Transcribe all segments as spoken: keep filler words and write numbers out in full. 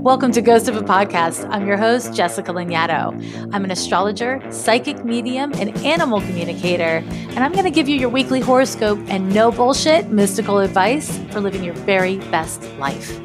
Welcome to Ghost of a Podcast. I'm your host, Jessica Lanyadoo. I'm an astrologer, psychic medium, and animal communicator, and I'm going to give you your weekly horoscope and no bullshit mystical advice for living your very best life.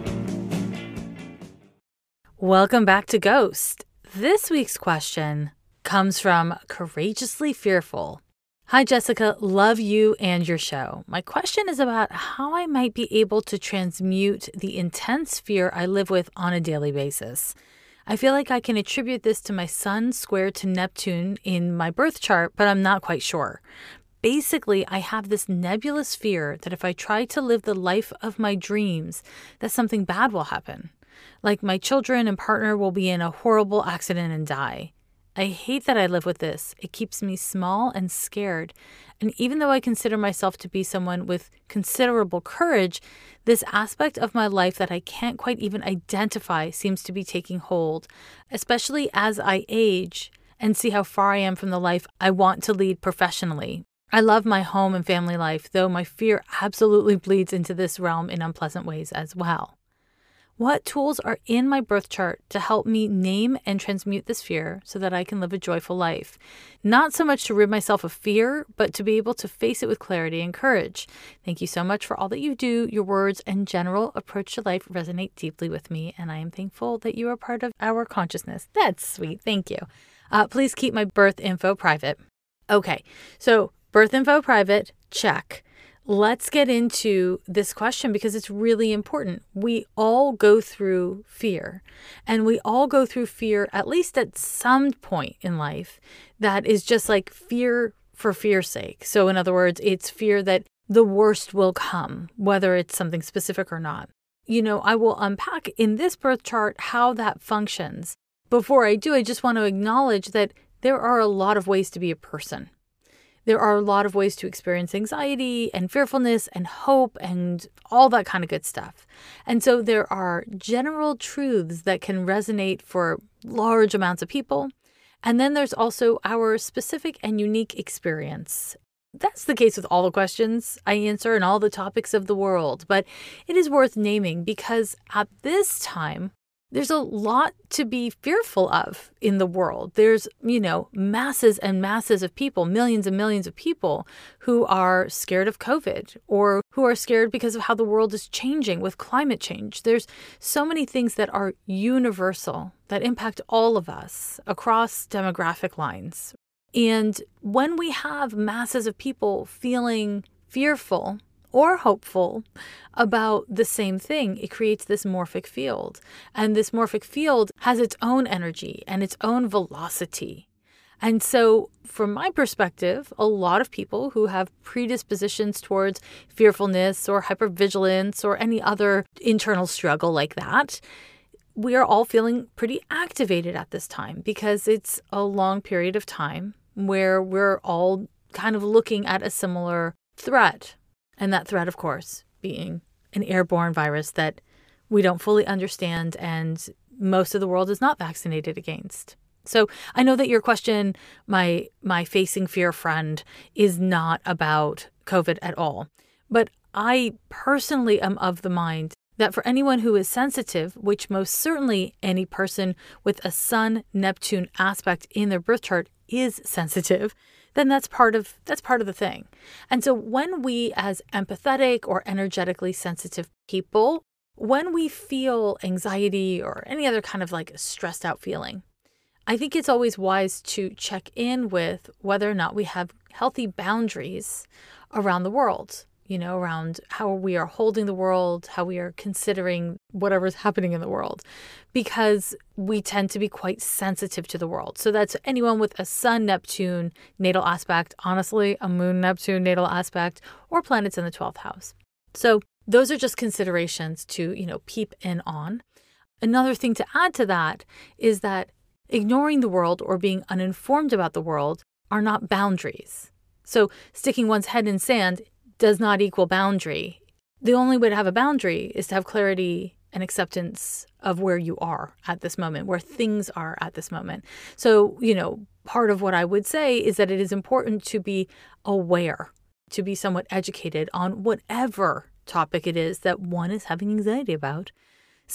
Welcome back to Ghost. This week's question comes from Courageously Fearful. Hi, Jessica. Love you and your show. My question is about how I might be able to transmute the intense fear I live with on a daily basis. I feel like I can attribute this to my sun square to Neptune in my birth chart, but I'm not quite sure. Basically, I have this nebulous fear that if I try to live the life of my dreams, that something bad will happen. Like my children and partner will be in a horrible accident and die. I hate that I live with this. It keeps me small and scared. And even though I consider myself to be someone with considerable courage, this aspect of my life that I can't quite even identify seems to be taking hold, especially as I age and see how far I am from the life I want to lead professionally. I love my home and family life, though my fear absolutely bleeds into this realm in unpleasant ways as well. What tools are in my birth chart to help me name and transmute this fear so that I can live a joyful life? Not so much to rid myself of fear, but to be able to face it with clarity and courage. Thank you so much for all that you do. Your words and general approach to life resonate deeply with me, and I am thankful that you are part of our consciousness. That's sweet. Thank you. Uh, please keep my birth info private. Okay, so birth info private, check. Let's get into this question because it's really important. We all go through fear, and we all go through fear at least at some point in life that is just like fear for fear's sake. So in other words, it's fear that the worst will come, whether it's something specific or not. You know, I will unpack in this birth chart how that functions. Before I do, I just want to acknowledge that there are a lot of ways to be a person. There are a lot of ways to experience anxiety and fearfulness and hope and all that kind of good stuff. And so there are general truths that can resonate for large amounts of people. And then there's also our specific and unique experience. That's the case with all the questions I answer and all the topics of the world. But it is worth naming because at this time, there's a lot to be fearful of in the world. There's, you know, masses and masses of people, millions and millions of people who are scared of COVID or who are scared because of how the world is changing with climate change. There's so many things that are universal that impact all of us across demographic lines. And when we have masses of people feeling fearful or hopeful about the same thing, it creates this morphic field. And this morphic field has its own energy and its own velocity. And so from my perspective, a lot of people who have predispositions towards fearfulness or hypervigilance or any other internal struggle like that, we are all feeling pretty activated at this time because it's a long period of time where we're all kind of looking at a similar threat. And that threat, of course, being an airborne virus that we don't fully understand and most of the world is not vaccinated against. So I know that your question, my my facing fear friend, is not about COVID at all. But I personally am of the mind that for anyone who is sensitive, which most certainly any person with a Sun-Neptune aspect in their birth chart is sensitive, then that's part of that's part of the thing. And so when we as empathetic or energetically sensitive people, when we feel anxiety or any other kind of like stressed out feeling, I think it's always wise to check in with whether or not we have healthy boundaries around the world, you know, around how we are holding the world, how we are considering whatever's happening in the world, because we tend to be quite sensitive to the world. So that's anyone with a Sun-Neptune natal aspect, honestly, a Moon-Neptune natal aspect, or planets in the twelfth house. So those are just considerations to, you know, peep in on. Another thing to add to that is that ignoring the world or being uninformed about the world are not boundaries. So sticking one's head in sand does not equal boundary. The only way to have a boundary is to have clarity and acceptance of where you are at this moment, where things are at this moment. So, you know, part of what I would say is that it is important to be aware, to be somewhat educated on whatever topic it is that one is having anxiety about. So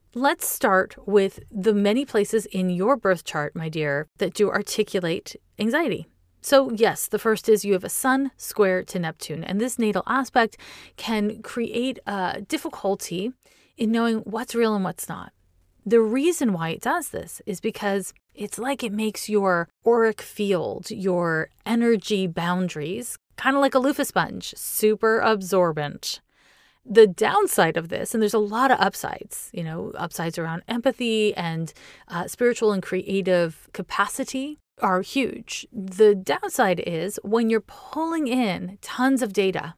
let's start with the many places in your birth chart, my dear, that do articulate anxiety. So yes, the first is you have a sun square to Neptune, and this natal aspect can create a difficulty in knowing what's real and what's not. The reason why it does this is because it's like it makes your auric field, your energy boundaries, kind of like a loofah sponge, super absorbent. The downside of this, and there's a lot of upsides, you know, upsides around empathy and uh, spiritual and creative capacity are huge. The downside is when you're pulling in tons of data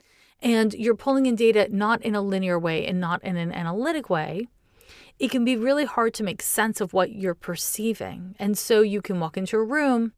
and you're pulling in data not in a linear way and not in an analytic way, it can be really hard to make sense of what you're perceiving. And so you can walk into a room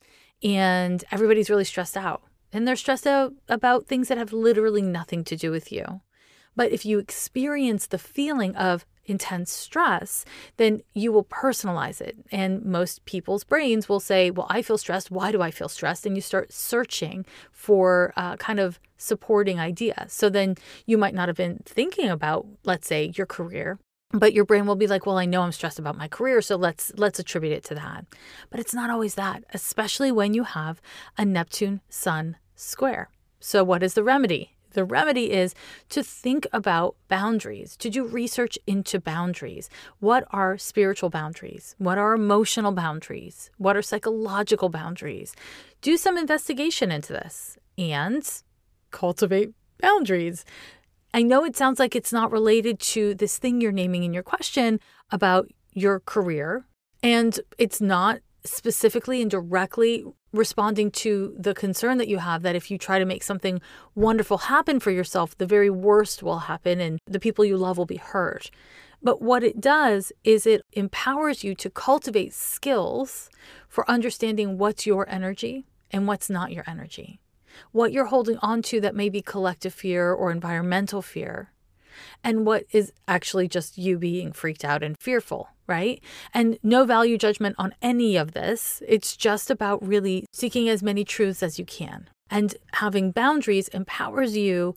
and everybody's really stressed out. And they're stressed out about things that have literally nothing to do with you. But if you experience the feeling of intense stress, then you will personalize it. And most people's brains will say, well, I feel stressed. Why do I feel stressed? And you start searching for uh, kind of supporting ideas. So then you might not have been thinking about, let's say, your career, but your brain will be like, well, I know I'm stressed about my career, so let's let's attribute it to that. But it's not always that, especially when you have a Neptune-Sun square. So what is the remedy? The remedy is to think about boundaries, to do research into boundaries. What are spiritual boundaries? What are emotional boundaries? What are psychological boundaries? Do some investigation into this and cultivate boundaries. I know it sounds like it's not related to this thing you're naming in your question about your career, and it's not specifically and directly responding to the concern that you have that if you try to make something wonderful happen for yourself, the very worst will happen and the people you love will be hurt. But what it does is it empowers you to cultivate skills for understanding what's your energy and what's not your energy. What you're holding on to that may be collective fear or environmental fear, and what is actually just you being freaked out and fearful, right? And no value judgment on any of this. It's just about really seeking as many truths as you can. And having boundaries empowers you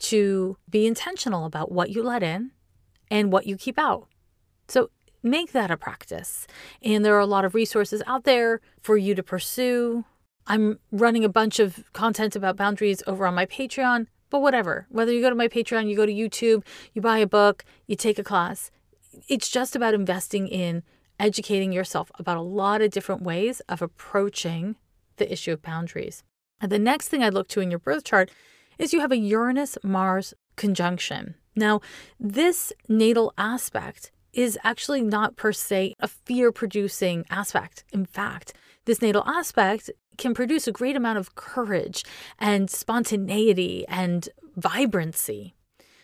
to be intentional about what you let in and what you keep out. So make that a practice. And there are a lot of resources out there for you to pursue. I'm running a bunch of content about boundaries over on my Patreon, but whatever. Whether you go to my Patreon, you go to YouTube, you buy a book, you take a class, it's just about investing in educating yourself about a lot of different ways of approaching the issue of boundaries. And the next thing I look to in your birth chart is you have a Uranus-Mars conjunction. Now, this natal aspect is actually not per se a fear-producing aspect. In fact, this natal aspect can produce a great amount of courage and spontaneity and vibrancy.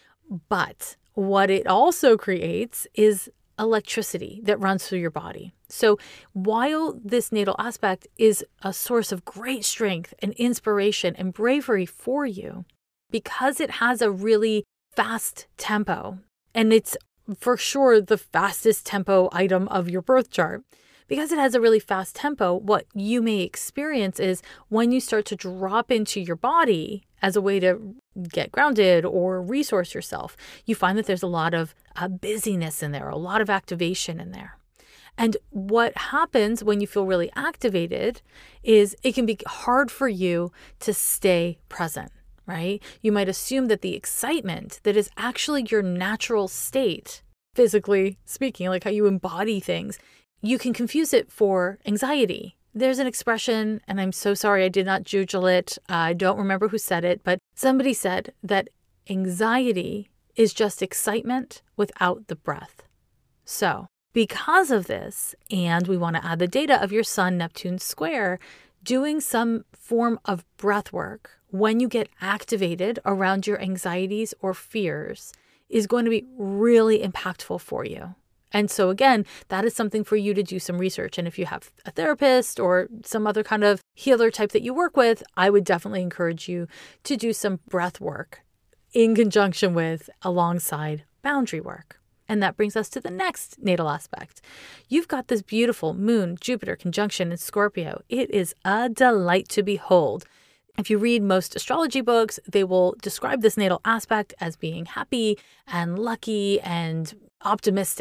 But what it also creates is electricity that runs through your body. So while this natal aspect is a source of great strength and inspiration and bravery for you, because it has a really fast tempo, and it's for sure the fastest tempo item of your birth chart, because it has a really fast tempo, what you may experience is when you start to drop into your body as a way to get grounded or resource yourself, you find that there's a lot of uh, busyness in there, a lot of activation in there. And what happens when you feel really activated is it can be hard for you to stay present, right? You might assume that the excitement that is actually your natural state, physically speaking, like how you embody things, you can confuse it for anxiety. There's an expression, and I'm so sorry I did not Google it. I don't remember who said it, but somebody said that anxiety is just excitement without the breath. So because of this, and we want to add the data of your Sun-Neptune square, doing some form of breath work when you get activated around your anxieties or fears is going to be really impactful for you. And so again, that is something for you to do some research. And if you have a therapist or some other kind of healer type that you work with, I would definitely encourage you to do some breath work in conjunction with alongside boundary work. And that brings us to the next natal aspect. You've got this beautiful Moon, Jupiter conjunction in Scorpio. It is a delight to behold. If you read most astrology books, they will describe this natal aspect as being happy and lucky and optimistic.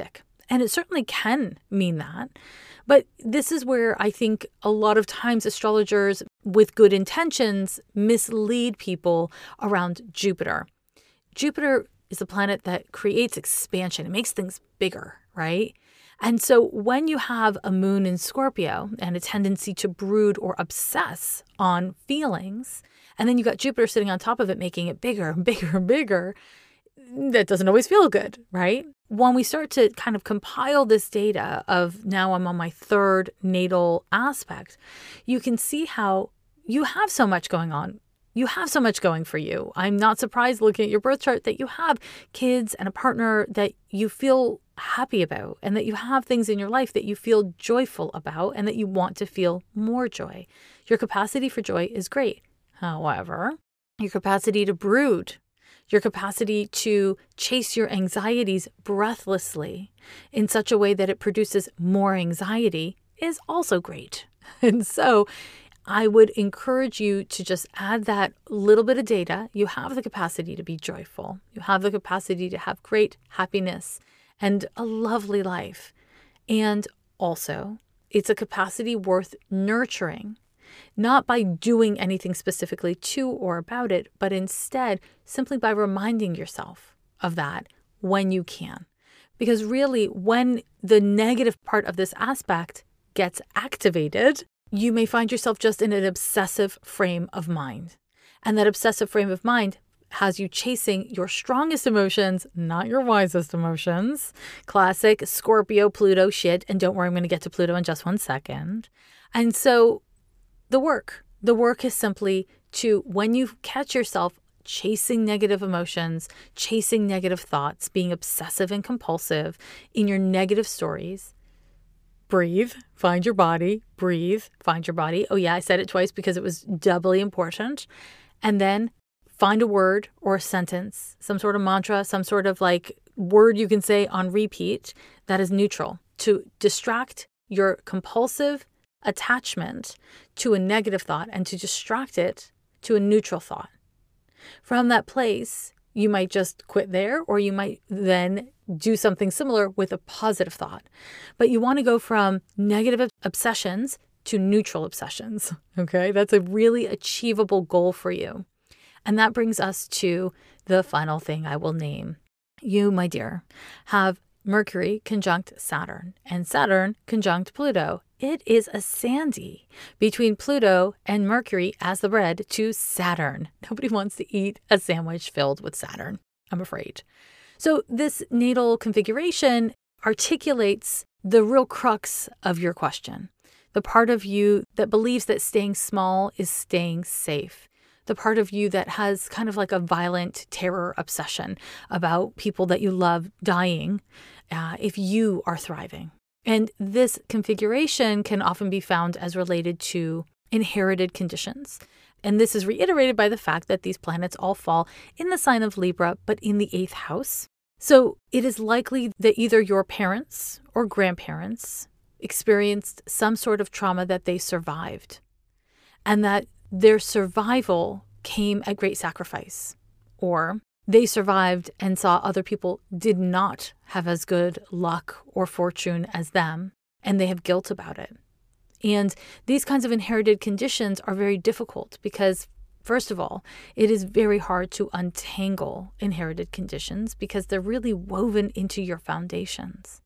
And it certainly can mean that. But this is where I think a lot of times astrologers with good intentions mislead people around Jupiter. Jupiter is a planet that creates expansion. It makes things bigger, right? And so when you have a moon in Scorpio and a tendency to brood or obsess on feelings, and then you got Jupiter sitting on top of it, making it bigger and bigger and bigger, that doesn't always feel good, right? When we start to kind of compile this data of now I'm on my third natal aspect, you can see how you have so much going on. You have so much going for you. I'm not surprised looking at your birth chart that you have kids and a partner that you feel happy about, and that you have things in your life that you feel joyful about and that you want to feel more joy. Your capacity for joy is great. However, your capacity to brood, your capacity to chase your anxieties breathlessly in such a way that it produces more anxiety is also great. And so I would encourage you to just add that little bit of data. You have the capacity to be joyful. You have the capacity to have great happiness and a lovely life. And also, it's a capacity worth nurturing, not by doing anything specifically to or about it, but instead simply by reminding yourself of that when you can. Because really, when the negative part of this aspect gets activated, you may find yourself just in an obsessive frame of mind. And that obsessive frame of mind has you chasing your strongest emotions, not your wisest emotions. Classic Scorpio, Pluto shit. And don't worry, I'm going to get to Pluto in just one second. And so the work, the work is simply to, when you catch yourself chasing negative emotions, chasing negative thoughts, being obsessive and compulsive in your negative stories, breathe, find your body, breathe, find your body. Oh yeah, I said it twice because it was doubly important. And then find a word or a sentence, some sort of mantra, some sort of like word you can say on repeat that is neutral to distract your compulsive attachment to a negative thought and to distract it to a neutral thought. From that place, you might just quit there, or you might then do something similar with a positive thought. But you want to go from negative obsessions to neutral obsessions. Okay, that's a really achievable goal for you. And that brings us to the final thing I will name. You, my dear, have Mercury conjunct Saturn and Saturn conjunct Pluto. It is a sandy between Pluto and Mercury as the bread to Saturn. Nobody wants to eat a sandwich filled with Saturn, I'm afraid. So this natal configuration articulates the real crux of your question. The part of you that believes that staying small is staying safe. The part of you that has kind of like a violent terror obsession about people that you love dying uh, if you are thriving. And this configuration can often be found as related to inherited conditions. And this is reiterated by the fact that these planets all fall in the sign of Libra, but in the eighth house. So it is likely that either your parents or grandparents experienced some sort of trauma that they survived, and that their survival came at great sacrifice, or they survived and saw other people did not have as good luck or fortune as them, and they have guilt about it. And these kinds of inherited conditions are very difficult because, first of all, it is very hard to untangle inherited conditions because they're really woven into your foundations.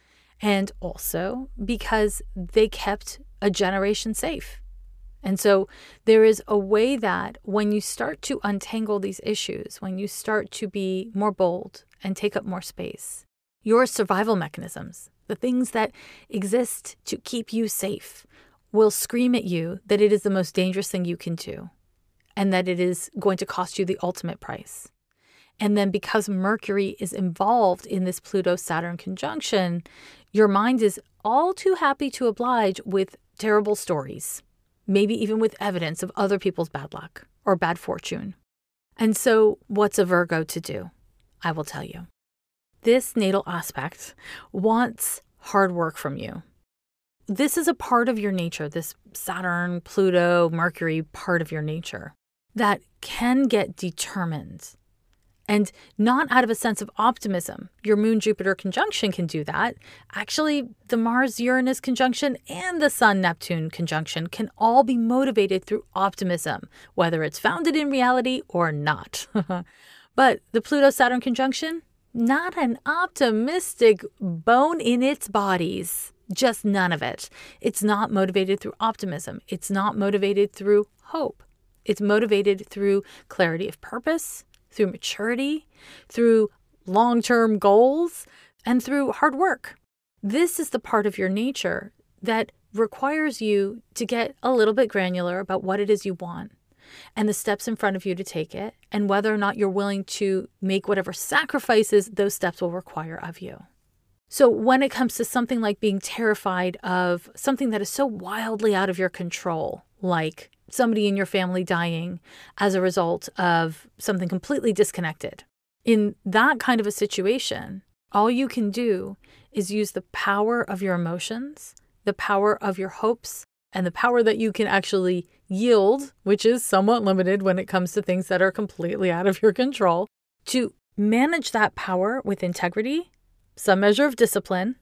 And also because they kept a generation safe. And so there is a way that when you start to untangle these issues, when you start to be more bold and take up more space, your survival mechanisms, the things that exist to keep you safe, will scream at you that it is the most dangerous thing you can do and that it is going to cost you the ultimate price. And then because Mercury is involved in this Pluto-Saturn conjunction, your mind is all too happy to oblige with terrible stories, maybe even with evidence of other people's bad luck or bad fortune. And so what's a Virgo to do? I will tell you. This natal aspect wants hard work from you. This is a part of your nature, this Saturn, Pluto, Mercury part of your nature that can get determined And not out of a sense of optimism. Your Moon-Jupiter conjunction can do that. Actually, the Mars-Uranus conjunction and the Sun-Neptune conjunction can all be motivated through optimism, whether it's founded in reality or not. But the Pluto-Saturn conjunction, not an optimistic bone in its bodies. Just none of it. It's not motivated through optimism. It's not motivated through hope. It's motivated through clarity of purpose, through maturity, through long-term goals, and through hard work. This is the part of your nature that requires you to get a little bit granular about what it is you want and the steps in front of you to take it, and whether or not you're willing to make whatever sacrifices those steps will require of you. So when it comes to something like being terrified of something that is so wildly out of your control, like somebody in your family dying as a result of something completely disconnected, in that kind of a situation, all you can do is use the power of your emotions, the power of your hopes, and the power that you can actually yield, which is somewhat limited when it comes to things that are completely out of your control, to manage that power with integrity, some measure of discipline,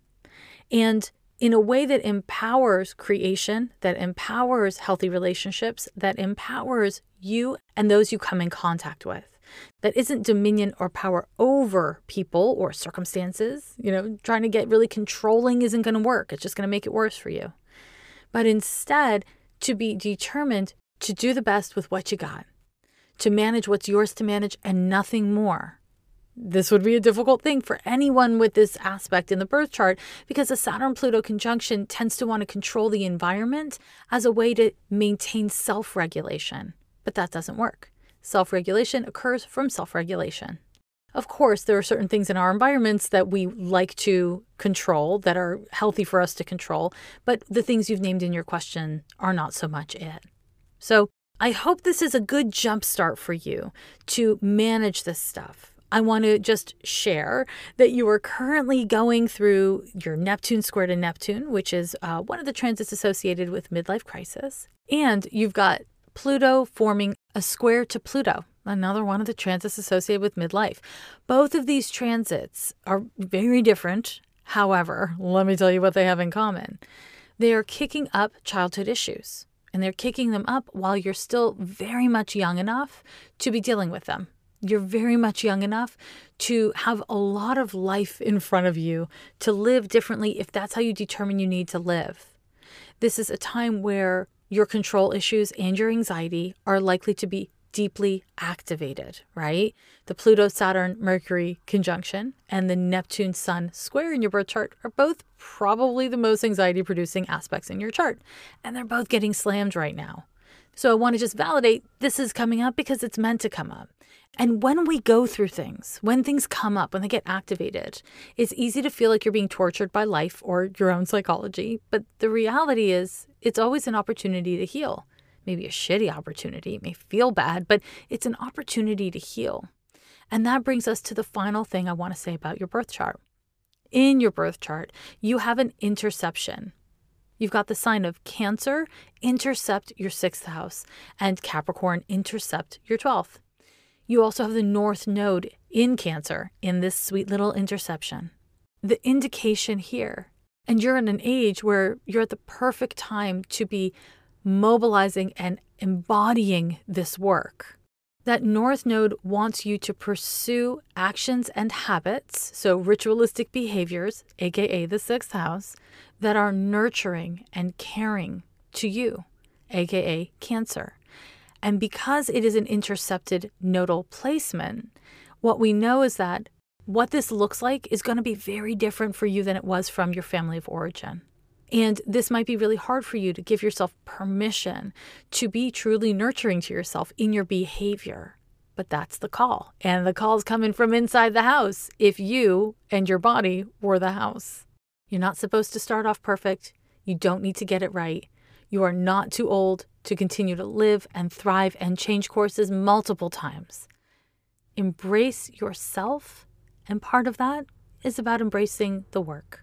and in a way that empowers creation, that empowers healthy relationships, that empowers you and those you come in contact with, that isn't dominion or power over people or circumstances. You know, trying to get really controlling isn't going to work. It's just going to make it worse for you. But instead, to be determined to do the best with what you got, to manage what's yours to manage and nothing more. This would be a difficult thing for anyone with this aspect in the birth chart, because a Saturn-Pluto conjunction tends to want to control the environment as a way to maintain self-regulation. But that doesn't work. Self-regulation occurs from self-regulation. Of course, there are certain things in our environments that we like to control, that are healthy for us to control, but the things you've named in your question are not so much it. So I hope this is a good jumpstart for you to manage this stuff. I want to just share that you are currently going through your Neptune square to Neptune, which is uh, one of the transits associated with midlife crisis. And you've got Pluto forming a square to Pluto, another one of the transits associated with midlife. Both of these transits are very different. However, let me tell you what they have in common. They are kicking up childhood issues, and they're kicking them up while you're still very much young enough to be dealing with them. You're very much young enough to have a lot of life in front of you, to live differently if that's how you determine you need to live. This is a time where your control issues and your anxiety are likely to be deeply activated, right? The Pluto-Saturn-Mercury conjunction and the Neptune-Sun square in your birth chart are both probably the most anxiety-producing aspects in your chart, and they're both getting slammed right now. So I want to just validate this is coming up because it's meant to come up. And when we go through things, when things come up, when they get activated, it's easy to feel like you're being tortured by life or your own psychology. But the reality is it's always an opportunity to heal. Maybe a shitty opportunity. It may feel bad, but it's an opportunity to heal. And that brings us to the final thing I want to say about your birth chart. In your birth chart, you have an interception. You've got the sign of Cancer intercept your sixth house and Capricorn intercept your twelfth. You also have the North Node in Cancer in this sweet little interception. The indication here, and you're in an age where you're at the perfect time to be mobilizing and embodying this work. That North Node wants you to pursue actions and habits, so ritualistic behaviors, aka the sixth house, that are nurturing and caring to you, aka Cancer. And because it is an intercepted nodal placement, what we know is that what this looks like is going to be very different for you than it was from your family of origin. And this might be really hard for you to give yourself permission to be truly nurturing to yourself in your behavior. But that's the call. And the call's coming from inside the house if you and your body were the house. You're not supposed to start off perfect. You don't need to get it right. You are not too old to continue to live and thrive and change courses multiple times. Embrace yourself, and part of that is about embracing the work.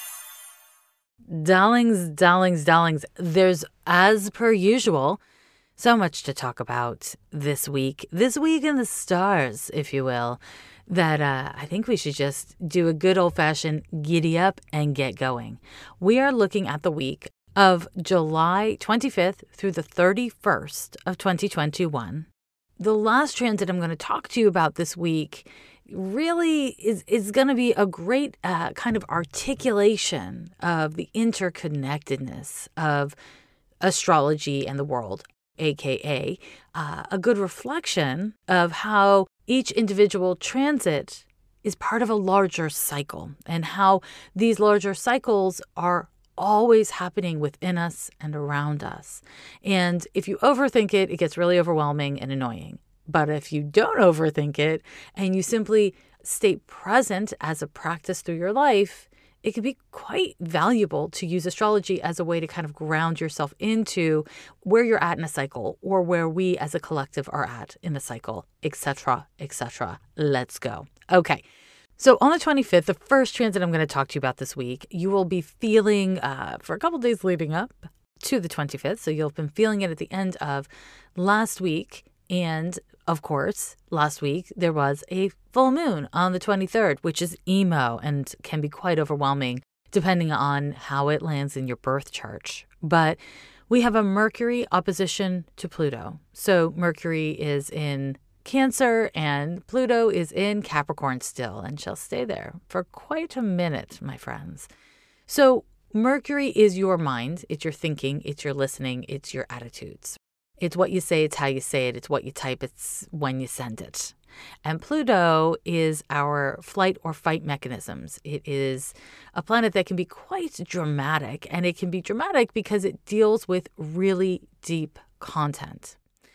Darlings, darlings, darlings, there's, as per usual, So much to talk about this week, this week in the stars, if you will, that uh, I think we should just do a good old-fashioned giddy up and get going. We are looking at the week of July twenty-fifth through the thirty-first of twenty twenty-one. The last transit I'm going to talk to you about this week really is, is going to be a great uh, kind of articulation of the interconnectedness of astrology and the world, aka uh, a good reflection of how each individual transit is part of a larger cycle and how these larger cycles are always happening within us and around us. And if you overthink it, it gets really overwhelming and annoying. But if you don't overthink it and you simply stay present as a practice through your life, it can be quite valuable to use astrology as a way to kind of ground yourself into where you're at in a cycle or where we as a collective are at in a cycle, et cetera, et cetera. Let's go. Okay. So on the twenty-fifth, the first transit I'm going to talk to you about this week, you will be feeling uh, for a couple days leading up to the twenty-fifth. So you'll have been feeling it at the end of last week. And of course, last week there was a full moon on the twenty-third, which is emo and can be quite overwhelming depending on how it lands in your birth chart. But we have a Mercury opposition to Pluto. So Mercury is in Cancer and Pluto is in Capricorn still and shall stay there for quite a minute, my friends. So Mercury is your mind. It's your thinking. It's your listening. It's your attitudes. It's what you say, it's how you say it, it's what you type, it's when you send it. And Pluto is our flight or fight mechanisms. It is a planet that can be quite dramatic, and it can be dramatic because it deals with really deep content.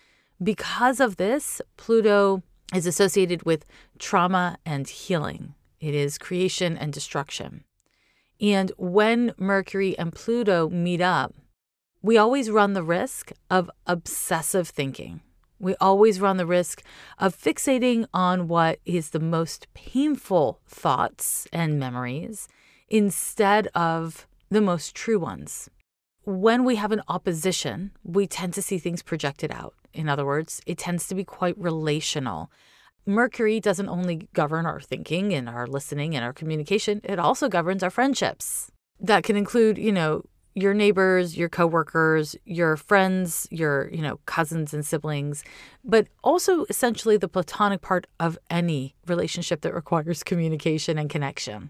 Because of this, Pluto is associated with trauma and healing. It is creation and destruction. And when Mercury and Pluto meet up, we always run the risk of obsessive thinking. We always run the risk of fixating on what is the most painful thoughts and memories instead of the most true ones. When we have an opposition, we tend to see things projected out. In other words, it tends to be quite relational. Mercury doesn't only govern our thinking and our listening and our communication, it also governs our friendships. That can include, you know, your neighbors, your coworkers, your friends, your, you know, cousins and siblings, but also essentially the platonic part of any relationship that requires communication and connection.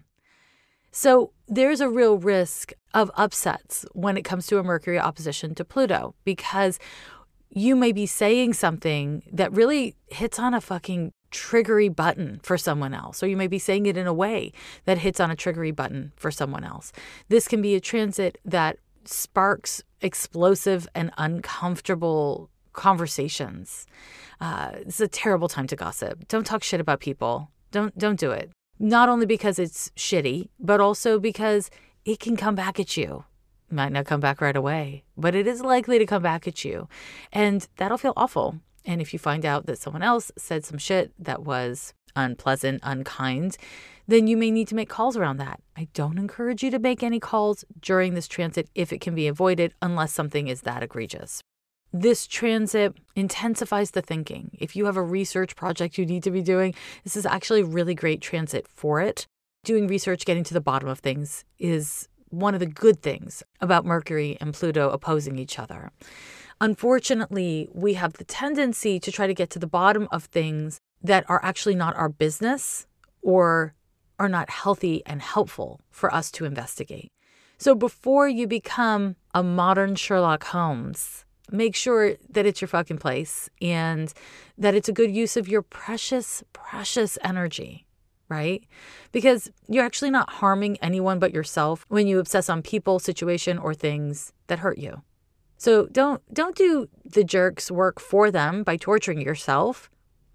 So there's a real risk of upsets when it comes to a Mercury opposition to Pluto, because you may be saying something that really hits on a fucking triggery button for someone else, or you may be saying it in a way that hits on a triggery button for someone else. This can be a transit that sparks explosive and uncomfortable conversations. Uh, it's a terrible time to gossip. Don't talk shit about people. Don't don't do it. Not only because it's shitty, but also because it can come back at you. It might not come back right away, but it is likely to come back at you, and that'll feel awful. And if you find out that someone else said some shit that was unpleasant, unkind, then you may need to make calls around that. I don't encourage you to make any calls during this transit if it can be avoided, unless something is that egregious. This transit intensifies the thinking. If you have a research project you need to be doing, this is actually a really great transit for it. Doing research, getting to the bottom of things is one of the good things about Mercury and Pluto opposing each other. Unfortunately, we have the tendency to try to get to the bottom of things that are actually not our business or are not healthy and helpful for us to investigate. So before you become a modern Sherlock Holmes, make sure that it's your fucking place and that it's a good use of your precious, precious energy, right? Because you're actually not harming anyone but yourself when you obsess on people, situation, or things that hurt you. So don't don't do the jerk's work for them by torturing yourself.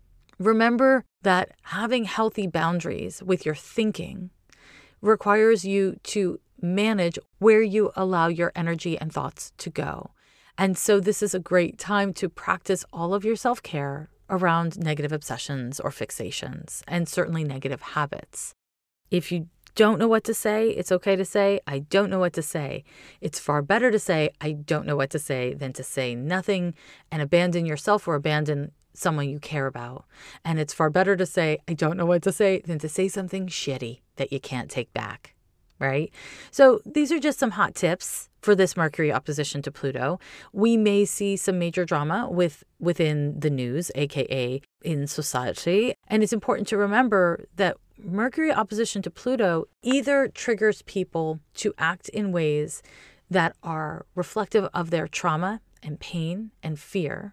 Remember that having healthy boundaries with your thinking requires you to manage where you allow your energy and thoughts to go. And so this is a great time to practice all of your self-care around negative obsessions or fixations, and certainly negative habits. If you don't know what to say, it's okay to say, I don't know what to say. It's far better to say, I don't know what to say, than to say nothing and abandon yourself or abandon someone you care about. And it's far better to say, I don't know what to say, than to say something shitty that you can't take back, right? So these are just some hot tips for this Mercury opposition to Pluto. We may see some major drama with within the news, aka in society. And it's important to remember that Mercury opposition to Pluto either triggers people to act in ways that are reflective of their trauma and pain and fear,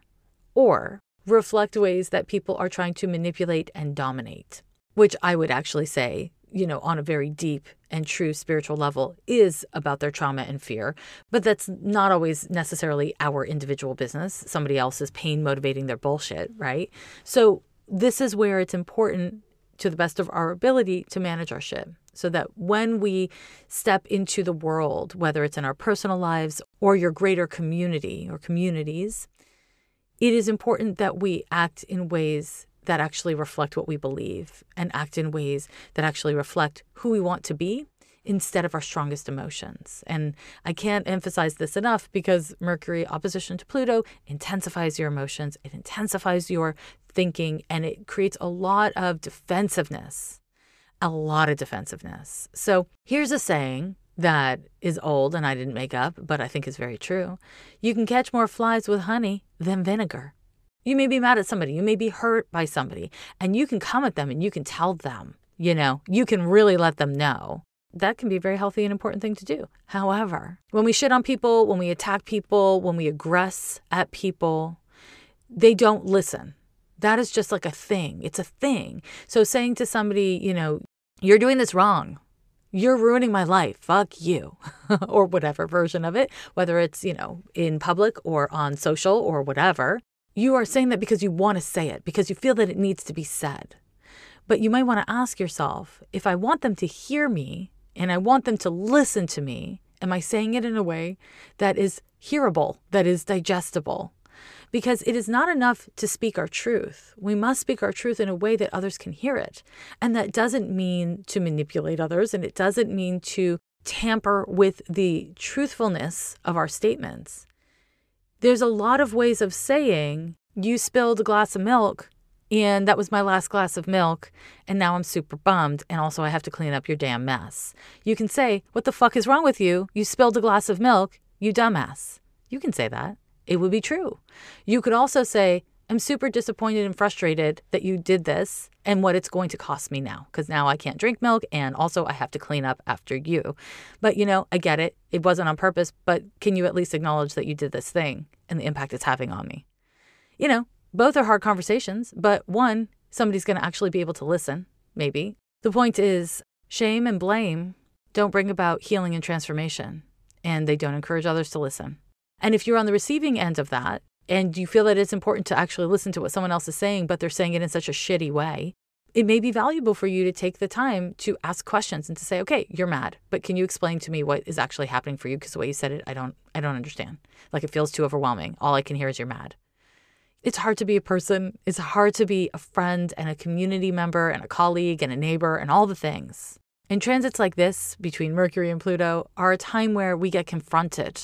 or reflect ways that people are trying to manipulate and dominate, which I would actually say, you know, on a very deep and true spiritual level is about their trauma and fear. But that's not always necessarily our individual business. Somebody else's pain motivating their bullshit, right? So this is where it's important, to the best of our ability, to manage our shit, so that when we step into the world, whether it's in our personal lives or your greater community or communities, it is important that we act in ways that actually reflect what we believe and act in ways that actually reflect who we want to be instead of our strongest emotions. And I can't emphasize this enough, because Mercury opposition to Pluto intensifies your emotions, it intensifies your thinking, and it creates a lot of defensiveness, a lot of defensiveness. So here's a saying that is old and I didn't make up, but I think is very true. You can catch more flies with honey than vinegar. You may be mad at somebody, you may be hurt by somebody, and you can come at them and you can tell them, you know, you can really let them know. That can be a very healthy and important thing to do. However, when we shit on people, when we attack people, when we aggress at people, they don't listen. That is just like a thing. It's a thing. So saying to somebody, you know, you're doing this wrong, you're ruining my life, fuck you, or whatever version of it, whether it's, you know, in public or on social or whatever, you are saying that because you want to say it, because you feel that it needs to be said. But you might want to ask yourself, if I want them to hear me and I want them to listen to me, am I saying it in a way that is hearable, that is digestible? Because it is not enough to speak our truth. We must speak our truth in a way that others can hear it. And that doesn't mean to manipulate others, and it doesn't mean to tamper with the truthfulness of our statements. There's a lot of ways of saying, you spilled a glass of milk, and that was my last glass of milk, and now I'm super bummed, and also I have to clean up your damn mess. You can say, what the fuck is wrong with you? You spilled a glass of milk, you dumbass. You can say that. It would be true. You could also say, I'm super disappointed and frustrated that you did this and what it's going to cost me now, because now I can't drink milk and also I have to clean up after you. But, you know, I get it. It wasn't on purpose, but can you at least acknowledge that you did this thing and the impact it's having on me? You know, both are hard conversations, but one, somebody's going to actually be able to listen, maybe. The point is, shame and blame don't bring about healing and transformation, and they don't encourage others to listen. And if you're on the receiving end of that, and you feel that it's important to actually listen to what someone else is saying, but they're saying it in such a shitty way, it may be valuable for you to take the time to ask questions and to say, okay, you're mad, but can you explain to me what is actually happening for you? Because the way you said it, I don't, I don't understand. Like, it feels too overwhelming. All I can hear is you're mad. It's hard to be a person. It's hard to be a friend and a community member and a colleague and a neighbor and all the things. And transits like this between Mercury and Pluto are a time where we get confronted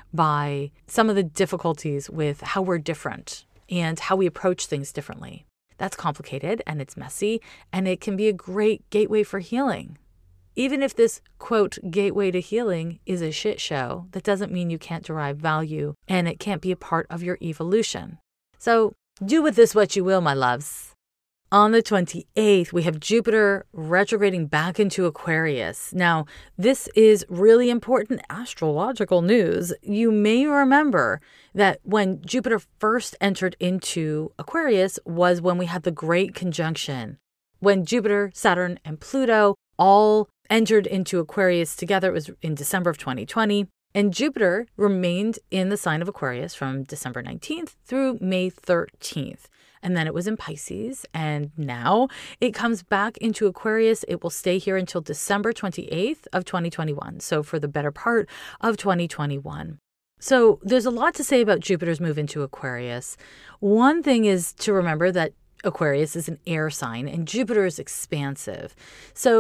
by some of the difficulties with how we're different and how we approach things differently. That's complicated and it's messy, and it can be a great gateway for healing. Even if this, quote, gateway to healing is a shit show, that doesn't mean you can't derive value and it can't be a part of your evolution. So do with this what you will, my loves. On the twenty-eighth, we have Jupiter retrograding back into Aquarius. Now, this is really important astrological news. You may remember that when Jupiter first entered into Aquarius was when we had the Great Conjunction. When Jupiter, Saturn, and Pluto all entered into Aquarius together, it was in December of twenty twenty. And Jupiter remained in the sign of Aquarius from December nineteenth through May thirteenth. And then it was in Pisces, and now it comes back into Aquarius. It will stay here until December twenty-eighth of twenty twenty-one, so for the better part of twenty twenty-one. So there's a lot to say about Jupiter's move into Aquarius. One thing is to remember that Aquarius is an air sign, and Jupiter is expansive. So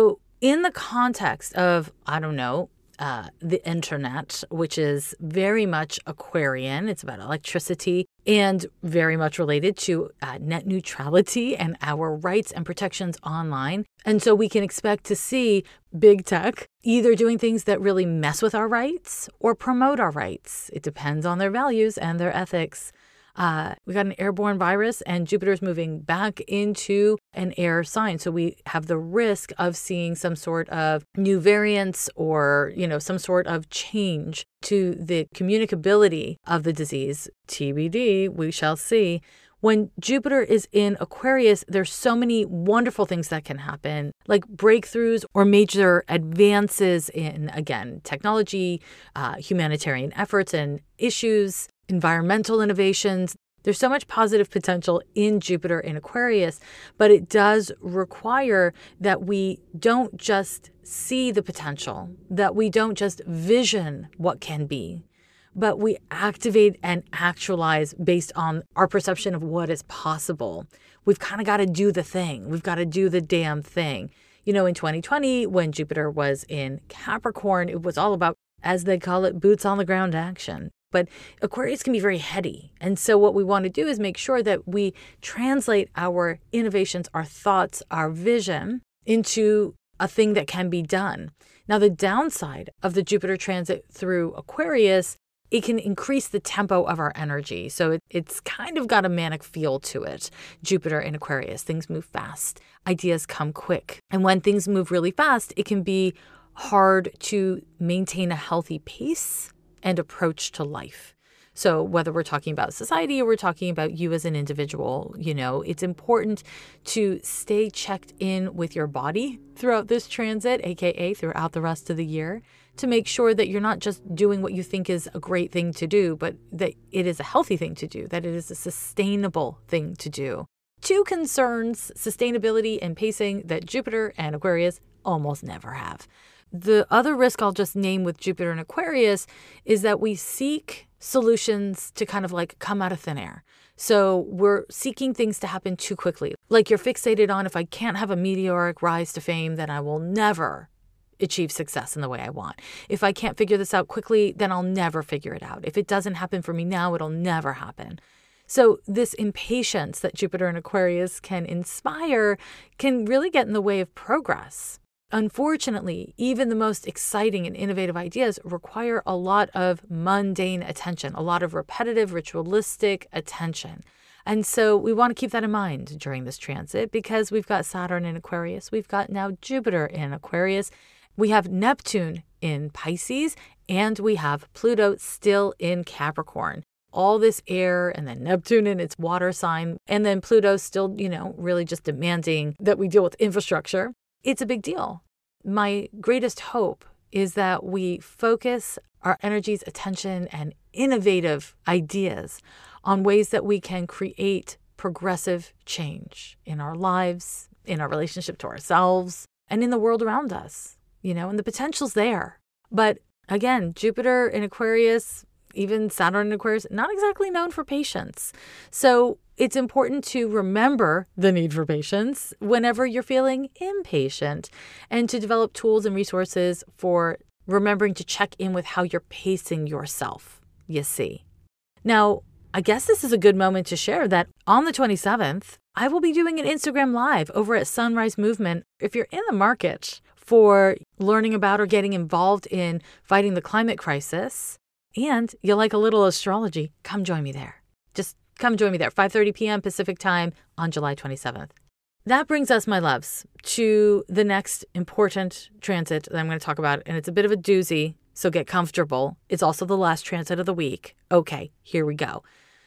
in the context of, I don't know, uh, the internet, which is very much Aquarian. It's about electricity and very much related to uh, net neutrality and our rights and protections online. And so we can expect to see big tech either doing things that really mess with our rights or promote our rights. It depends on their values and their ethics. Uh, we got an airborne virus, and Jupiter's moving back into an air sign. So we have the risk of seeing some sort of new variants or, you know, some sort of change to the communicability of the disease. T B D, we shall see. When Jupiter is in Aquarius, there's so many wonderful things that can happen, like breakthroughs or major advances in, again, technology, uh, humanitarian efforts and issues, environmental innovations. There's so much positive potential in Jupiter in Aquarius, but it does require that we don't just see the potential, that we don't just vision what can be, but we activate and actualize based on our perception of what is possible. We've kind of got to do the thing. We've got to do the damn thing. You know, in twenty twenty, when Jupiter was in Capricorn, it was all about, as they call it, boots on the ground action. But Aquarius can be very heady. And so what we want to do is make sure that we translate our innovations, our thoughts, our vision into a thing that can be done. Now, the downside of the Jupiter transit through Aquarius, it can increase the tempo of our energy. So it, it's kind of got a manic feel to it. Jupiter in Aquarius, things move fast, ideas come quick. And when things move really fast, it can be hard to maintain a healthy pace and approach to life. So whether we're talking about society or we're talking about you as an individual, you know, it's important to stay checked in with your body throughout this transit, aka throughout the rest of the year, to make sure that you're not just doing what you think is a great thing to do, but that it is a healthy thing to do, that it is a sustainable thing to do. Two concerns, sustainability and pacing, that Jupiter and Aquarius almost never have. The other risk I'll just name with Jupiter and Aquarius is that we seek solutions to kind of like come out of thin air. So we're seeking things to happen too quickly. Like you're fixated on, if I can't have a meteoric rise to fame, then I will never achieve success in the way I want. If I can't figure this out quickly, then I'll never figure it out. If it doesn't happen for me now, it'll never happen. So this impatience that Jupiter and Aquarius can inspire can really get in the way of progress. Unfortunately, even the most exciting and innovative ideas require a lot of mundane attention, a lot of repetitive, ritualistic attention. And so we want to keep that in mind during this transit, because we've got Saturn in Aquarius, we've got now Jupiter in Aquarius, we have Neptune in Pisces, and we have Pluto still in Capricorn. All this air, and then Neptune in its water sign, and then Pluto still, you know, really just demanding that we deal with infrastructure. It's a big deal. My greatest hope is that we focus our energies, attention, and innovative ideas on ways that we can create progressive change in our lives, in our relationship to ourselves, and in the world around us, you know, and the potential's there. But again, Jupiter in Aquarius, even Saturn in Aquarius, not exactly known for patience. So it's important to remember the need for patience whenever you're feeling impatient, and to develop tools and resources for remembering to check in with how you're pacing yourself, you see. Now, I guess this is a good moment to share that on the twenty-seventh, I will be doing an Instagram Live over at Sunrise Movement. If you're in the market for learning about or getting involved in fighting the climate crisis, and you like a little astrology, come join me there. Just come join me there, five thirty p.m. Pacific time on July twenty-seventh. That brings us, my loves, to the next important transit that I'm going to talk about, and it's a bit of a doozy, so get comfortable. It's also the last transit of the week. Okay, here we go.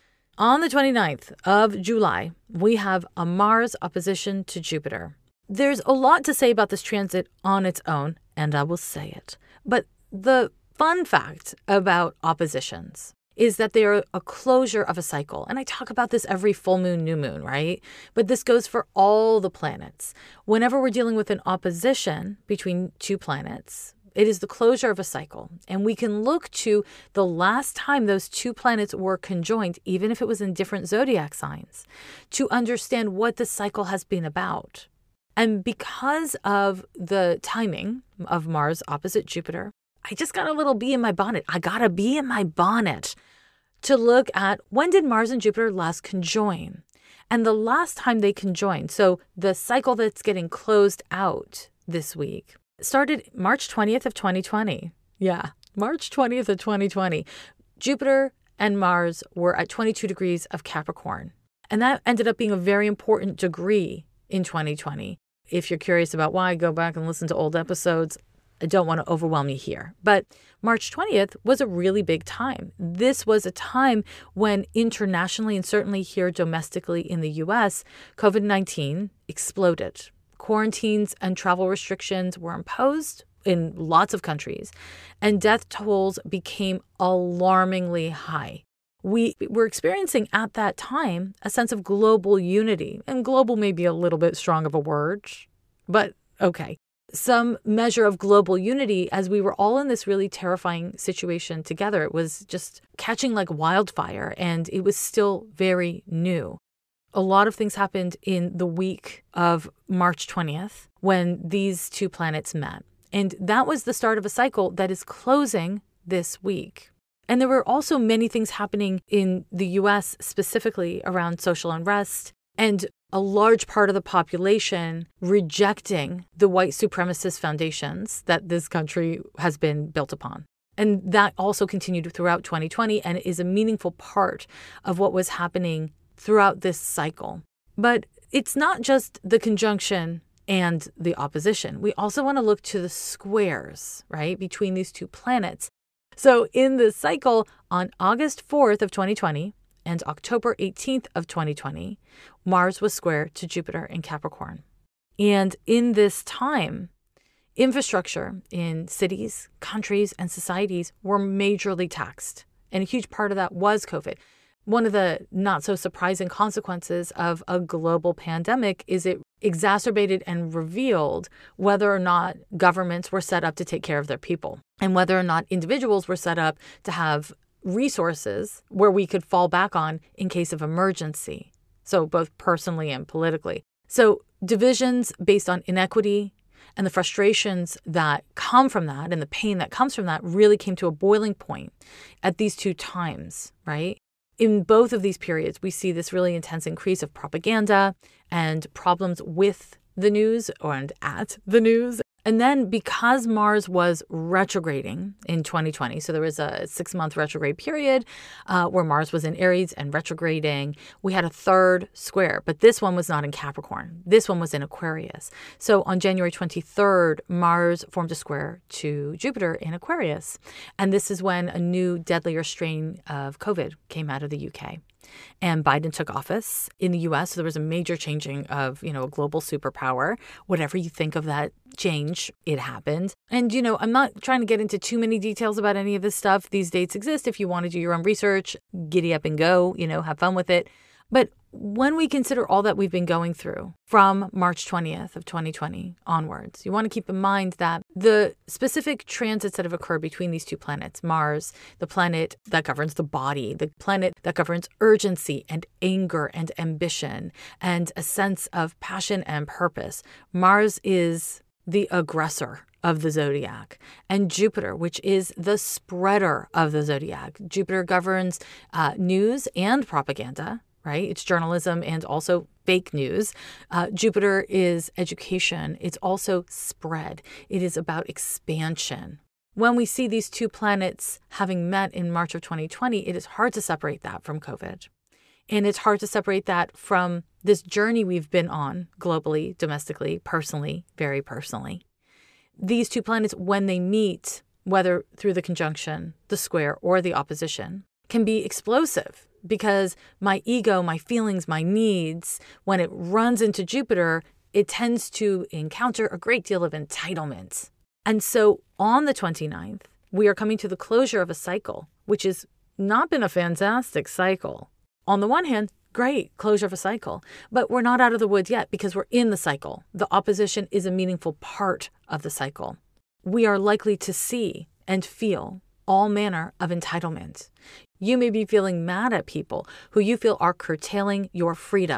On the twenty-ninth of July, we have a Mars opposition to Jupiter. There's a lot to say about this transit on its own, and I will say it. But the fun fact about oppositions is that they are a closure of a cycle. And I talk about this every full moon, new moon, right? But this goes for all the planets. Whenever we're dealing with an opposition between two planets, it is the closure of a cycle. And we can look to the last time those two planets were conjoined, even if it was in different zodiac signs, to understand what the cycle has been about. And because of the timing of Mars opposite Jupiter, I just got a little bee in my bonnet. I got a bee in my bonnet to look at when did Mars and Jupiter last conjoin? And the last time they conjoined, so the cycle that's getting closed out this week, started March twentieth of twenty twenty. Yeah, March twentieth of twenty twenty. Jupiter and Mars were at twenty-two degrees of Capricorn. And that ended up being a very important degree in twenty twenty. If you're curious about why, go back and listen to old episodes. I don't want to overwhelm you here. But March twentieth was a really big time. This was a time when internationally and certainly here domestically in the U S, COVID nineteen exploded. Quarantines and travel restrictions were imposed in lots of countries, and death tolls became alarmingly high. We were experiencing at that time a sense of global unity, and global may be a little bit strong of a word, but okay. Some measure of global unity as we were all in this really terrifying situation together. It was just catching like wildfire, and it was still very new. A lot of things happened in the week of March twentieth when these two planets met. And that was the start of a cycle that is closing this week. And there were also many things happening in the U S specifically around social unrest and a large part of the population rejecting the white supremacist foundations that this country has been built upon. And that also continued throughout twenty twenty and is a meaningful part of what was happening throughout this cycle. But it's not just the conjunction and the opposition. We also want to look to the squares, right, between these two planets. So in this cycle, on August fourth of twenty twenty and October eighteenth of twenty twenty, Mars was square to Jupiter in Capricorn. And in this time, infrastructure in cities, countries, and societies were majorly taxed. And a huge part of that was COVID. One of the not so surprising consequences of a global pandemic is it exacerbated and revealed whether or not governments were set up to take care of their people and whether or not individuals were set up to have resources where we could fall back on in case of emergency. So both personally and politically. So divisions based on inequity and the frustrations that come from that and the pain that comes from that really came to a boiling point at these two times, right? In both of these periods, we see this really intense increase of propaganda and problems with the news and at the news. And then because Mars was retrograding in twenty twenty, so there was a six-month retrograde period uh, where Mars was in Aries and retrograding, we had a third square, but this one was not in Capricorn. This one was in Aquarius. So on January twenty-third, Mars formed a square to Jupiter in Aquarius. And this is when a new deadlier strain of COVID came out of the U K. And Biden took office in the U S. So there was a major changing of, you know, a global superpower. Whatever you think of that change, it happened. And, you know, I'm not trying to get into too many details about any of this stuff. These dates exist. If you want to do your own research, giddy up and go, you know, have fun with it. But when we consider all that we've been going through from March twentieth of twenty twenty onwards, you want to keep in mind that the specific transits that have occurred between these two planets, Mars, the planet that governs the body, the planet that governs urgency and anger and ambition and a sense of passion and purpose. Mars is the aggressor of the zodiac, and Jupiter, which is the spreader of the zodiac. Jupiter governs uh, news and propaganda, right? It's journalism and also fake news. Uh, Jupiter is education. It's also spread. It is about expansion. When we see these two planets having met in March of twenty twenty, it is hard to separate that from COVID. And it's hard to separate that from this journey we've been on globally, domestically, personally, very personally. These two planets, when they meet, whether through the conjunction, the square, or the opposition, can be explosive. Because my ego, my feelings, my needs, when it runs into Jupiter, it tends to encounter a great deal of entitlement. And so on the twenty-ninth, we are coming to the closure of a cycle, which has not been a fantastic cycle. On the one hand, great, closure of a cycle. But we're not out of the woods yet because we're in the cycle. The opposition is a meaningful part of the cycle. We are likely to see and feel all manner of entitlement. You may be feeling mad at people who you feel are curtailing your freedoms.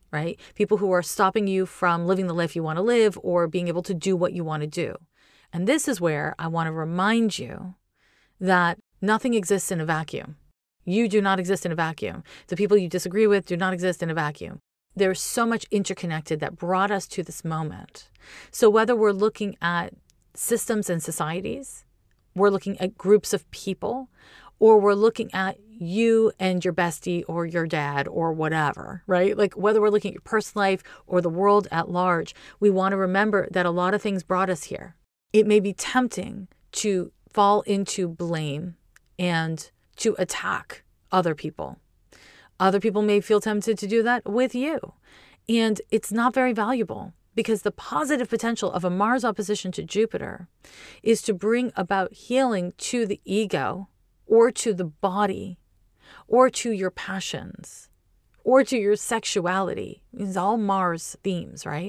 right? People who are stopping you from living the life you want to live or being able to do what you want to do. And this is where I want to remind you that nothing exists in a vacuum. You do not exist in a vacuum. The people you disagree with do not exist in a vacuum. There's so much interconnected that brought us to this moment. So whether we're looking at systems and societies, we're looking at groups of people, or we're looking at you and your bestie or your dad or whatever, right? Like whether we're looking at your personal life or the world at large, we want to remember that a lot of things brought us here. It may be tempting to fall into blame and to attack other people. Other people may feel tempted to do that with you. And it's not very valuable because the positive potential of a Mars opposition to Jupiter is to bring about healing to the ego or to the body or to your passions or to your sexuality. It's all Mars themes, right?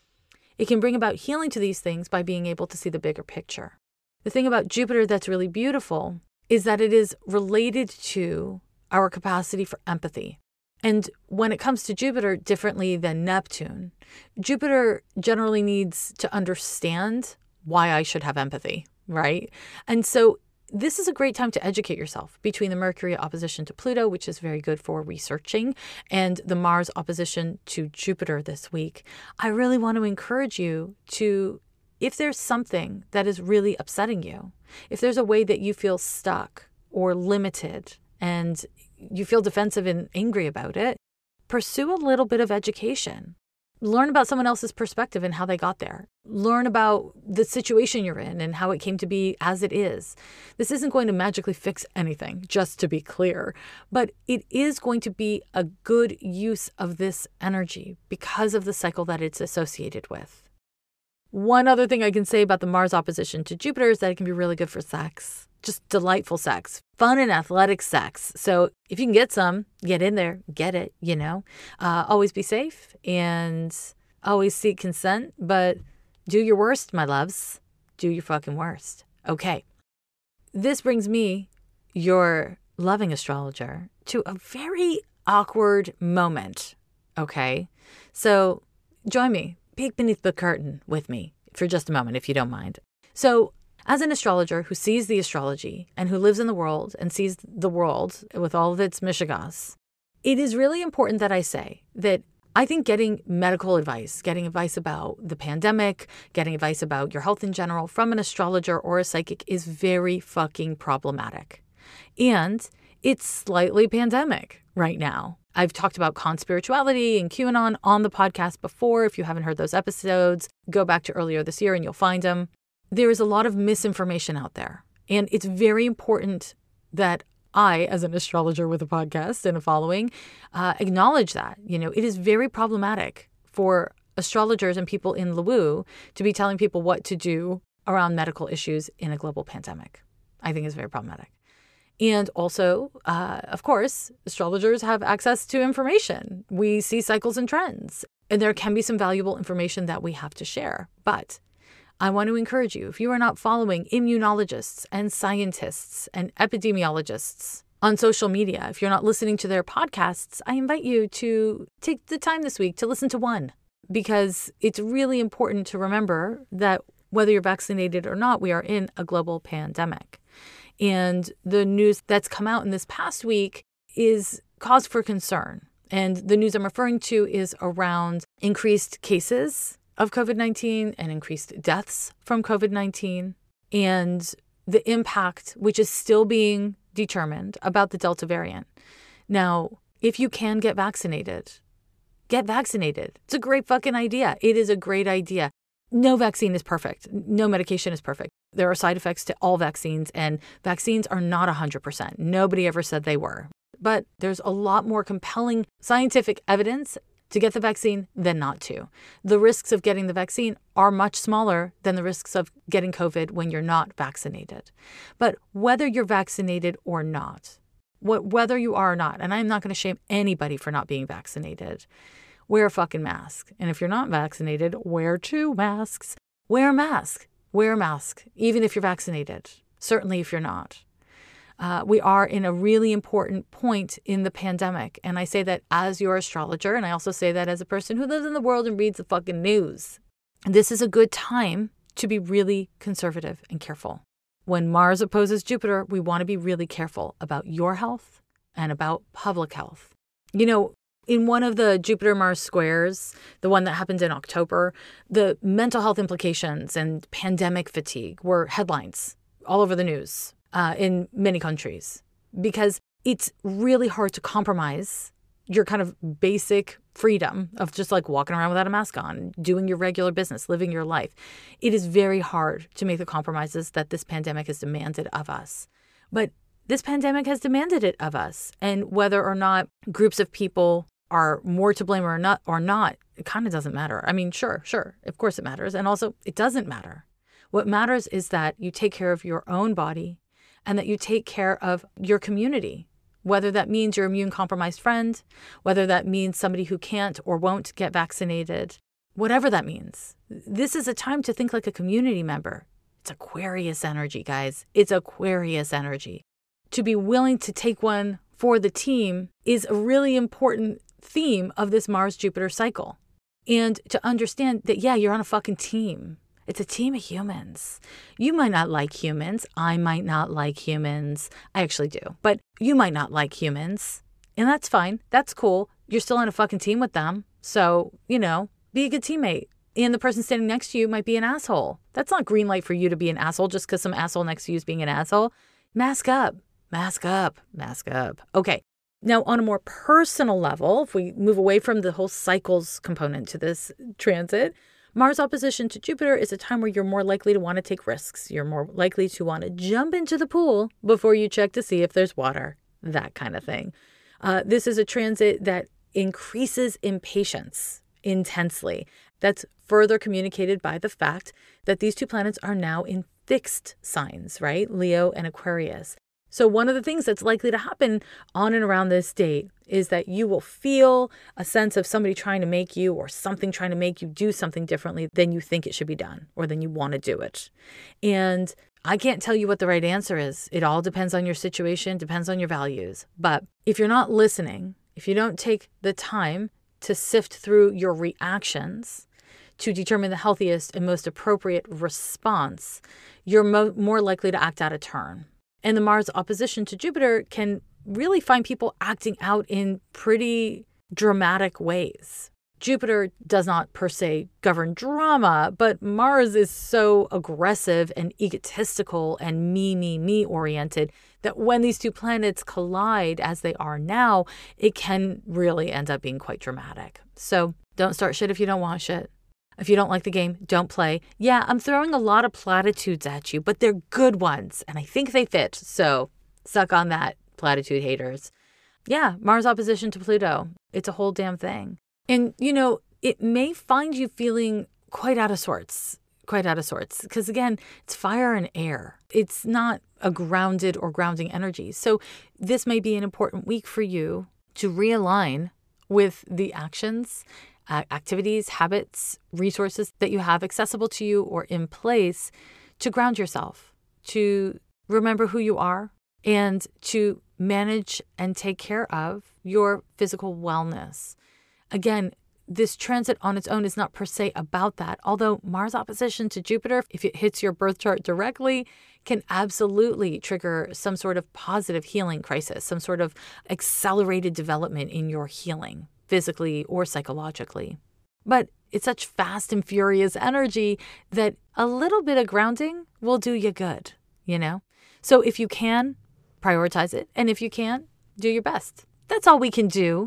It can bring about healing to these things by being able to see the bigger picture. The thing about Jupiter that's really beautiful is that it is related to our capacity for empathy. And when it comes to Jupiter, differently than Neptune, Jupiter generally needs to understand why I should have empathy, right? And so this is a great time to educate yourself between the Mercury opposition to Pluto, which is very good for researching, and the Mars opposition to Jupiter this week. I really want to encourage you to, if there's something that is really upsetting you, if there's a way that you feel stuck or limited and you feel defensive and angry about it, pursue a little bit of education. Learn about someone else's perspective and how they got there. Learn about the situation you're in and how it came to be as it is. This isn't going to magically fix anything, just to be clear, but it is going to be a good use of this energy because of the cycle that it's associated with. One other thing I can say about the Mars opposition to Jupiter is that it can be really good for sex. Just delightful sex, fun and athletic sex. So if you can get some, get in there, get it, you know. Uh, always be safe and always seek consent, but do your worst, my loves. Do your fucking worst. Okay. This brings me, your loving astrologer, to a very awkward moment. Okay. So join me, peek beneath the curtain with me for just a moment, if you don't mind. So as an astrologer who sees the astrology and who lives in the world and sees the world with all of its mishigas, it is really important that I say that I think getting medical advice, getting advice about the pandemic, getting advice about your health in general from an astrologer or a psychic is very fucking problematic. And it's slightly pandemic right now. I've talked about conspirituality and QAnon on the podcast before. If you haven't heard those episodes, go back to earlier this year and you'll find them. There is a lot of misinformation out there. And it's very important that I, as an astrologer with a podcast and a following, uh, acknowledge that. You know, it is very problematic for astrologers and people in Luwu to be telling people what to do around medical issues in a global pandemic. I think it's very problematic. And also, uh, of course, astrologers have access to information. We see cycles and trends, and there can be some valuable information that we have to share. But I want to encourage you, if you are not following immunologists and scientists and epidemiologists on social media, if you're not listening to their podcasts, I invite you to take the time this week to listen to one, because it's really important to remember that whether you're vaccinated or not, we are in a global pandemic. And the news that's come out in this past week is cause for concern. And the news I'm referring to is around increased cases of COVID nineteen and increased deaths from COVID nineteen and the impact, which is still being determined, about the Delta variant. Now, if you can get vaccinated, get vaccinated. It's a great fucking idea. It is a great idea. No vaccine is perfect. No medication is perfect. There are side effects to all vaccines, and vaccines are not one hundred percent. Nobody ever said they were. But there's a lot more compelling scientific evidence to get the vaccine than not to. The risks of getting the vaccine are much smaller than the risks of getting COVID when you're not vaccinated. But whether you're vaccinated or not, what, whether you are or not, and I'm not going to shame anybody for not being vaccinated, wear a fucking mask. And if you're not vaccinated, wear two masks. Wear a mask. Wear a mask, even if you're vaccinated. Certainly if you're not. Uh, we are in a really important point in the pandemic. And I say that as your astrologer, and I also say that as a person who lives in the world and reads the fucking news. This is a good time to be really conservative and careful. When Mars opposes Jupiter, we want to be really careful about your health and about public health. You know, in one of the Jupiter-Mars squares, the one that happened in October, the mental health implications and pandemic fatigue were headlines all over the news uh, in many countries, because it's really hard to compromise your kind of basic freedom of just like walking around without a mask on, doing your regular business, living your life. It is very hard to make the compromises that this pandemic has demanded of us. But this pandemic has demanded it of us. And whether or not groups of people are more to blame or not, or not, it kind of doesn't matter. I mean, sure, sure. Of course it matters. And also it doesn't matter. What matters is that you take care of your own body and that you take care of your community. Whether that means your immune-compromised friend, whether that means somebody who can't or won't get vaccinated, whatever that means. This is a time to think like a community member. It's Aquarius energy, guys. It's Aquarius energy. To be willing to take one for the team is a really important theme of this Mars-Jupiter cycle. And to understand that, yeah, you're on a fucking team. It's a team of humans. You might not like humans. I might not like humans. I actually do. But you might not like humans. And that's fine. That's cool. You're still on a fucking team with them. So, you know, be a good teammate. And the person standing next to you might be an asshole. That's not green light for you to be an asshole just because some asshole next to you is being an asshole. Mask up. Mask up. Mask up. Okay. Now, on a more personal level, if we move away from the whole cycles component to this transit, Mars opposition to Jupiter is a time where you're more likely to want to take risks. You're more likely to want to jump into the pool before you check to see if there's water, that kind of thing. Uh, this is a transit that increases impatience intensely. That's further communicated by the fact that these two planets are now in fixed signs, right? Leo and Aquarius. So one of the things that's likely to happen on and around this date is that you will feel a sense of somebody trying to make you or something trying to make you do something differently than you think it should be done or than you want to do it. And I can't tell you what the right answer is. It all depends on your situation, depends on your values. But if you're not listening, if you don't take the time to sift through your reactions to determine the healthiest and most appropriate response, you're mo- more likely to act out of turn. And the Mars opposition to Jupiter can really find people acting out in pretty dramatic ways. Jupiter does not per se govern drama, but Mars is so aggressive and egotistical and me, me, me oriented that when these two planets collide as they are now, it can really end up being quite dramatic. So don't start shit if you don't want shit. If you don't like the game, don't play. Yeah, I'm throwing a lot of platitudes at you, but they're good ones, and I think they fit. So suck on that, platitude haters. Yeah, Mars opposition to Pluto. It's a whole damn thing. And, you know, it may find you feeling quite out of sorts, quite out of sorts, because, again, it's fire and air. It's not a grounded or grounding energy. So this may be an important week for you to realign with the actions, Uh, activities, habits, resources that you have accessible to you or in place to ground yourself, to remember who you are, and to manage and take care of your physical wellness. Again, this transit on its own is not per se about that, although Mars opposition to Jupiter, if it hits your birth chart directly, can absolutely trigger some sort of positive healing crisis, some sort of accelerated development in your healing, physically or psychologically. But it's such fast and furious energy that a little bit of grounding will do you good, you know? So if you can, prioritize it. And if you can't, do your best. That's all we can do.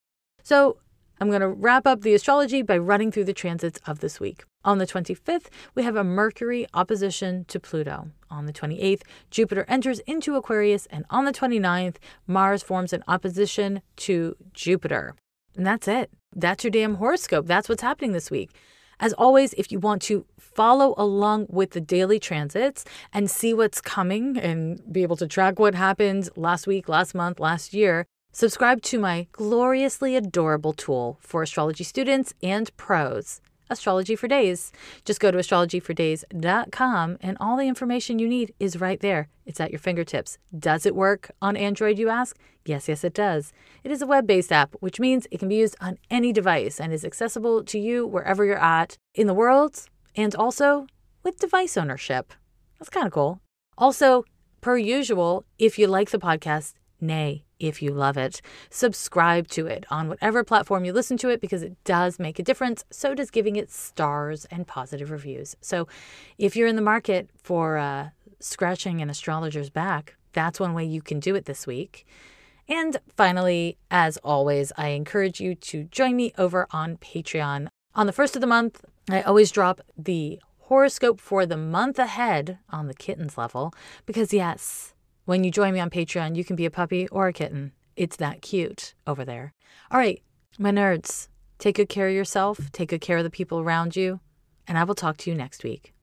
So I'm going to wrap up the astrology by running through the transits of this week. On the twenty-fifth, we have a Mercury opposition to Pluto. On the twenty-eighth, Jupiter enters into Aquarius. And on the twenty-ninth, Mars forms an opposition to Jupiter. And that's it. That's your damn horoscope. That's what's happening this week. As always, if you want to follow along with the daily transits and see what's coming and be able to track what happened last week, last month, last year, subscribe to my gloriously adorable tool for astrology students and pros Astrology for Days. Just go to astrology for days dot com and all the information you need is right there. It's at your fingertips. Does it work on Android, you ask? Yes, yes, it does. It is a web-based app, which means it can be used on any device and is accessible to you wherever you're at in the world and also with device ownership. That's kind of cool. Also, per usual, if you like the podcast, nay, if you love it, subscribe to it on whatever platform you listen to it because it does make a difference. So does giving it stars and positive reviews. So if you're in the market for uh, scratching an astrologer's back, that's one way you can do it this week. And finally, as always, I encourage you to join me over on Patreon. On the first of the month, I always drop the horoscope for the month ahead on the kittens level because yes, when you join me on Patreon, you can be a puppy or a kitten. It's that cute over there. All right, my nerds, take good care of yourself, take good care of the people around you, and I will talk to you next week.